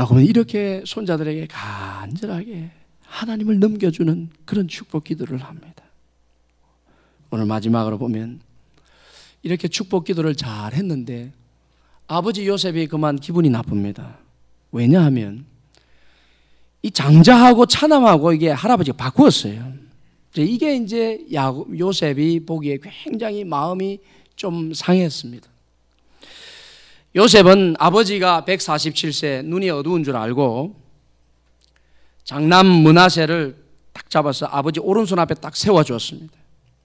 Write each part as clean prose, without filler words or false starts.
야곱은 이렇게 손자들에게 간절하게 하나님을 넘겨주는 그런 축복 기도를 합니다. 오늘 마지막으로 보면 이렇게 축복 기도를 잘 했는데 아버지 요셉이 그만 기분이 나쁩니다. 왜냐하면 이 장자하고 차남하고 이게 할아버지가 바꾸었어요. 이게 이제 요셉이 보기에 굉장히 마음이 좀 상했습니다. 요셉은 아버지가 147세 눈이 어두운 줄 알고 장남 므낫세를 딱 잡아서 아버지 오른손 앞에 딱 세워주었습니다.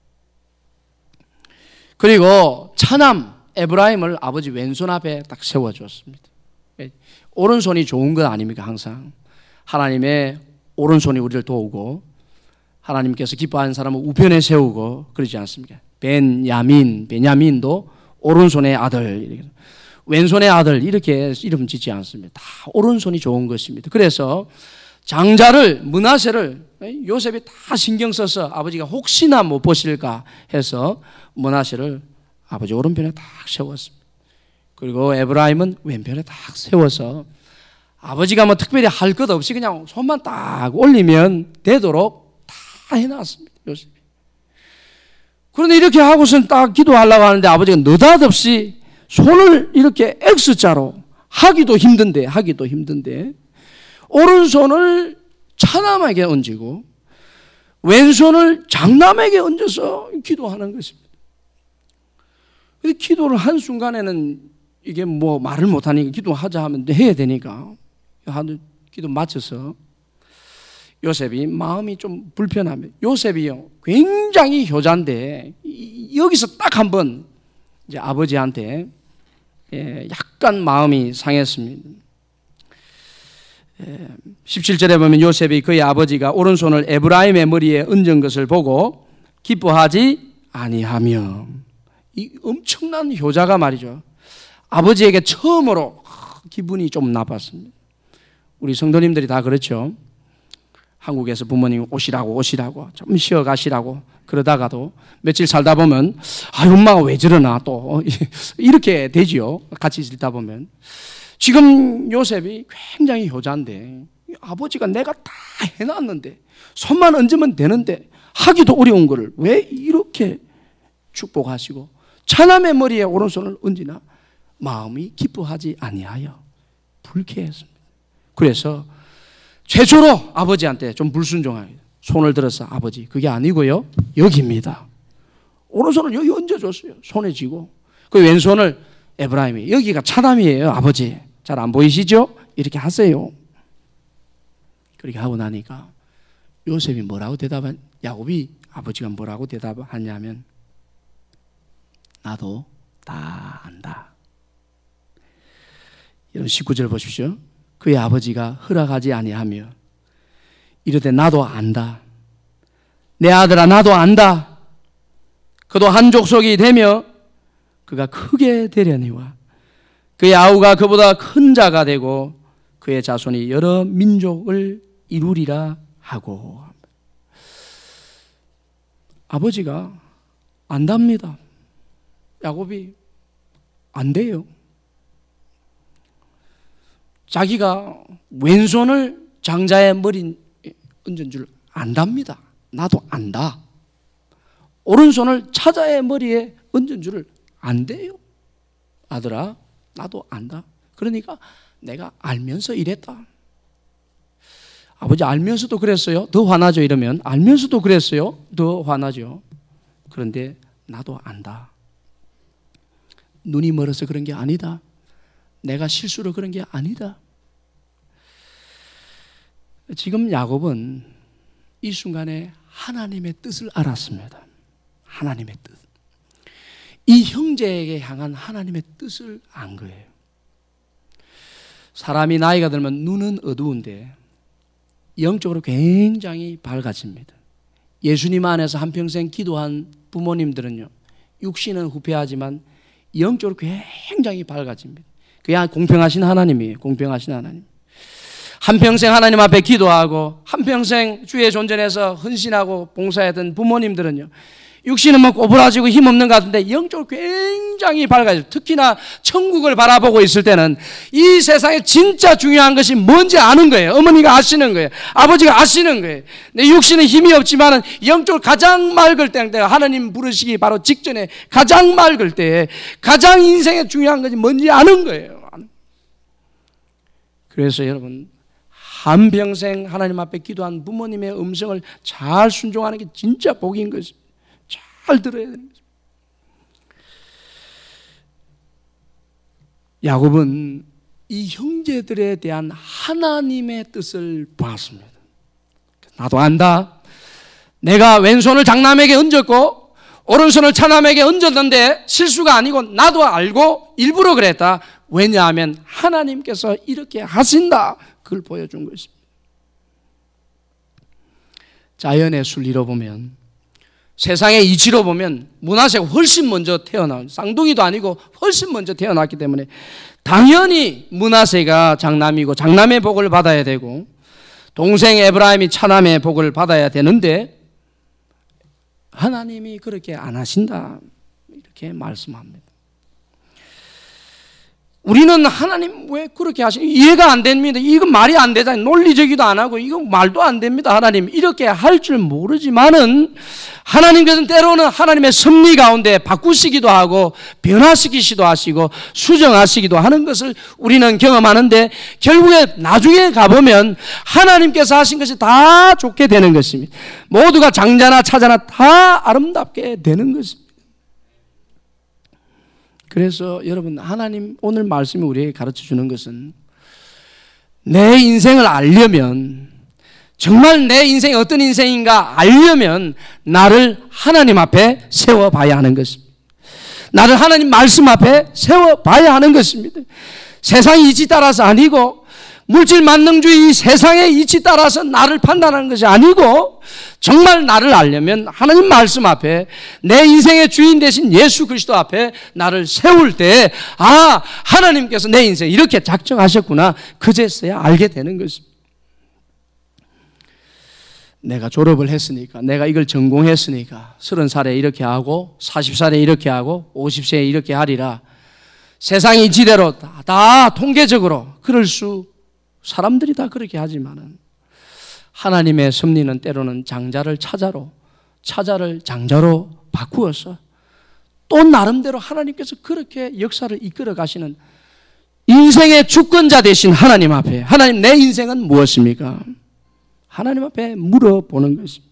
그리고 차남 에브라임을 아버지 왼손 앞에 딱 세워주었습니다. 오른손이 좋은 것 아닙니까? 항상 하나님의 오른손이 우리를 도우고 하나님께서 기뻐하는 사람을 우편에 세우고 그러지 않습니까? 베냐민도 오른손의 아들, 왼손의 아들 이렇게 이름 짓지 않습니다. 다 오른손이 좋은 것입니다. 그래서 장자를 므낫세를 요셉이 다 신경 써서 아버지가 혹시나 못 보실까 해서 므낫세를 아버지 오른편에 딱 세웠습니다. 그리고 에브라임은 왼편에 딱 세워서 아버지가 뭐 특별히 할 것 없이 그냥 손만 딱 올리면 되도록 다 해놨습니다. 요셉이. 그런데 이렇게 하고선 딱 기도하려고 하는데 아버지가 느닷없이 손을 이렇게 X자로 하기도 힘든데 오른손을 차남에게 얹고 왼손을 장남에게 얹어서 기도하는 것입니다. 기도를 한 순간에는 이게 뭐 말을 못하니까 기도하자 하면 해야 되니까 기도 마쳐서 요셉이 마음이 좀 불편합니다. 요셉이요 굉장히 효자인데 여기서 딱 한 번 이제 아버지한테 약간 마음이 상했습니다. 17절에 보면 요셉이 그의 아버지가 오른손을 에브라임의 머리에 얹은 것을 보고 기뻐하지 아니하며, 이 엄청난 효자가 말이죠 아버지에게 처음으로 기분이 좀 나빴습니다. 우리 성도님들이 다 그렇죠. 한국에서 부모님 오시라고 좀 쉬어 가시라고 그러다가도 며칠 살다 보면 엄마가 왜 저러나 또 이렇게 되지요. 같이 있다 보면. 지금 요셉이 굉장히 효자인데 아버지가 내가 다 해놨는데 손만 얹으면 되는데 하기도 어려운 거를 왜 이렇게 축복하시고 차남의 머리에 오른손을 얹으나 마음이 기뻐하지 아니하여 불쾌했습니다. 그래서 최초로 아버지한테 좀 불순종하게 손을 들어서 아버지 그게 아니고요 여기입니다. 오른손을 여기 얹어줬어요. 손에 쥐고 그 왼손을 에브라임이 여기가 차남이에요. 아버지 잘 안 보이시죠? 이렇게 하세요. 그렇게 하고 나니까 요셉이 뭐라고 야곱이 아버지가 뭐라고 대답하냐면 나도 다 안다. 여러분 19절 보십시오. 그의 아버지가 허락하지 아니하며 이르되 나도 안다. 내 아들아 나도 안다. 그도 한 족속이 되며 그가 크게 되려니와 그의 아우가 그보다 큰 자가 되고 그의 자손이 여러 민족을 이루리라 하고. 아버지가 안답니다. 야곱이 안 돼요. 자기가 왼손을 장자의 머리에 얹은 줄 안답니다. 나도 안다. 오른손을 차자의 머리에 얹은 줄을 안돼요. 아들아 나도 안다. 그러니까 내가 알면서 이랬다. 아버지 알면서도 그랬어요? 더 화나죠. 이러면 알면서도 그랬어요? 더 화나죠. 그런데 나도 안다. 눈이 멀어서 그런 게 아니다. 내가 실수로 그런 게 아니다. 지금 야곱은 이 순간에 하나님의 뜻을 알았습니다. 하나님의 뜻. 이 형제에게 향한 하나님의 뜻을 안 거예요. 사람이 나이가 들면 눈은 어두운데 영적으로 굉장히 밝아집니다. 예수님 안에서 한평생 기도한 부모님들은요 육신은 후패하지만 영적으로 굉장히 밝아집니다. 그게 공평하신 하나님이에요. 공평하신 하나님. 한평생 하나님 앞에 기도하고 한평생 주의 존전에서 헌신하고 봉사했던 부모님들은요 육신은 뭐 꼬부라지고 힘없는 것 같은데 영적으로 굉장히 밝아져요. 특히나 천국을 바라보고 있을 때는 이 세상에 진짜 중요한 것이 뭔지 아는 거예요. 어머니가 아시는 거예요. 아버지가 아시는 거예요. 내 육신은 힘이 없지만 영적으로 가장 맑을 때, 하나님 부르시기 바로 직전에 가장 맑을 때 가장 인생에 중요한 것이 뭔지 아는 거예요. 그래서 여러분, 한평생 하나님 앞에 기도한 부모님의 음성을 잘 순종하는 게 진짜 복인 것입니다. 잘 들어야 되는 거죠. 야곱은 이 형제들에 대한 하나님의 뜻을 보았습니다. 나도 안다. 내가 왼손을 장남에게 얹었고 오른손을 차남에게 얹었는데 실수가 아니고 나도 알고 일부러 그랬다. 왜냐하면 하나님께서 이렇게 하신다. 그걸 보여준 것입니다. 자연의 순리로 보면, 세상의 이치로 보면 므낫세가 훨씬 먼저 태어난, 쌍둥이도 아니고 훨씬 먼저 태어났기 때문에 당연히 므낫세가 장남이고 장남의 복을 받아야 되고 동생 에브라임이 차남의 복을 받아야 되는데 하나님이 그렇게 안 하신다, 이렇게 말씀합니다. 우리는 하나님 왜 그렇게 하시는, 이해가 안 됩니다. 이건 말이 안 되잖아요. 논리적이도 안 하고 이건 말도 안 됩니다. 하나님 이렇게 할 줄 모르지만은 하나님께서는 때로는 하나님의 섭리 가운데 바꾸시기도 하고 변화시키시기도 하시고 수정하시기도 하는 것을 우리는 경험하는데, 결국에 나중에 가보면 하나님께서 하신 것이 다 좋게 되는 것입니다. 모두가 장자나 차자나 다 아름답게 되는 것입니다. 그래서 여러분, 하나님 오늘 말씀이 우리에게 가르쳐 주는 것은, 내 인생을 알려면, 정말 내 인생이 어떤 인생인가 알려면 나를 하나님 앞에 세워봐야 하는 것입니다. 나를 하나님 말씀 앞에 세워봐야 하는 것입니다. 세상의 이치 따라서 아니고, 물질 만능주의 세상의 이치 따라서 나를 판단하는 것이 아니고, 정말 나를 알려면 하나님 말씀 앞에, 내 인생의 주인 되신 예수 그리스도 앞에 나를 세울 때, 아, 하나님께서 내 인생 이렇게 작정하셨구나, 그제서야 알게 되는 것입니다. 내가 졸업을 했으니까, 내가 이걸 전공했으니까 30살에 이렇게 하고 40살에 이렇게 하고 50세에 이렇게 하리라, 세상의 이치대로 다 통계적으로 그럴 수, 사람들이 다 그렇게 하지만은 하나님의 섭리는 때로는 장자를 차자로, 차자를 장자로 바꾸어서 또 나름대로 하나님께서 그렇게 역사를 이끌어 가시는, 인생의 주권자 되신 하나님 앞에, 하나님 내 인생은 무엇입니까? 하나님 앞에 물어보는 것입니다.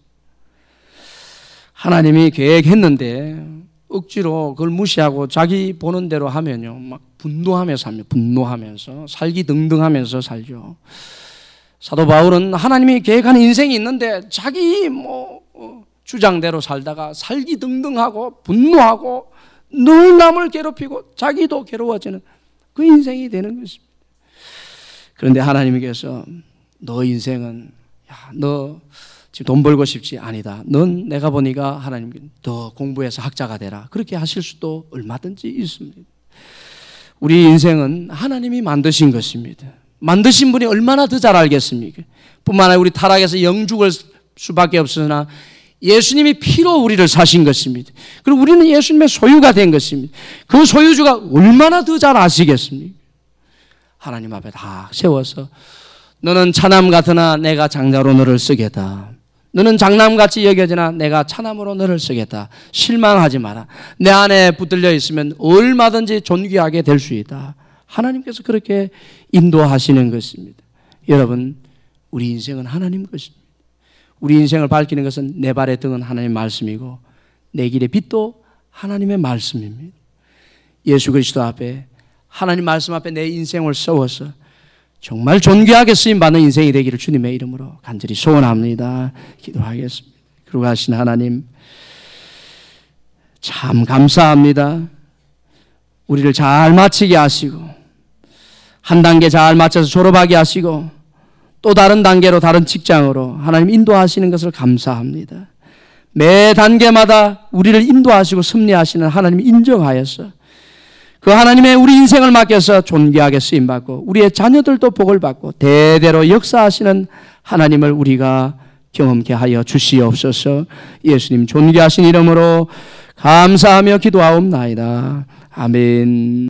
하나님이 계획했는데 억지로 그걸 무시하고 자기 보는 대로 하면요, 막 분노하면서 삽니다. 분노하면서 살기등등하면서 살죠. 사도 바울은 하나님이 계획한 인생이 있는데 자기 주장대로 살다가 살기등등하고 분노하고 늘 남을 괴롭히고 자기도 괴로워지는 그 인생이 되는 것입니다. 그런데 하나님께서 너 인생은, 야, 너 지금 돈 벌고 싶지? 아니다. 넌 내가 보니까 하나님 더 공부해서 학자가 되라, 그렇게 하실 수도 얼마든지 있습니다. 우리 인생은 하나님이 만드신 것입니다. 만드신 분이 얼마나 더 잘 알겠습니까? 뿐만 아니라 우리 타락해서 영죽을 수밖에 없으나 예수님이 피로 우리를 사신 것입니다. 그리고 우리는 예수님의 소유가 된 것입니다. 그 소유주가 얼마나 더 잘 아시겠습니까? 하나님 앞에 다 세워서, 너는 차남 같으나 내가 장자로 너를 쓰겠다. 너는 장남같이 여겨지나 내가 차남으로 너를 쓰겠다. 실망하지 마라. 내 안에 붙들려 있으면 얼마든지 존귀하게 될 수 있다. 하나님께서 그렇게 인도하시는 것입니다. 여러분, 우리 인생은 하나님 것입니다. 우리 인생을 밝히는 것은 내 발의 등은 하나님의 말씀이고 내 길의 빛도 하나님의 말씀입니다. 예수 그리스도 앞에, 하나님 말씀 앞에 내 인생을 세워서 정말 존귀하게 쓰임받는 인생이 되기를 주님의 이름으로 간절히 소원합니다. 기도하겠습니다. 그러고 하신 하나님, 참 감사합니다. 우리를 잘 마치게 하시고 한 단계 잘 맞춰서 졸업하게 하시고 또 다른 단계로, 다른 직장으로 하나님 인도하시는 것을 감사합니다. 매 단계마다 우리를 인도하시고 섭리하시는 하나님 인정하여서 그 하나님의 우리 인생을 맡겨서 존귀하게 쓰임받고 우리의 자녀들도 복을 받고 대대로 역사하시는 하나님을 우리가 경험케 하여 주시옵소서. 예수님 존귀하신 이름으로 감사하며 기도하옵나이다. 아멘.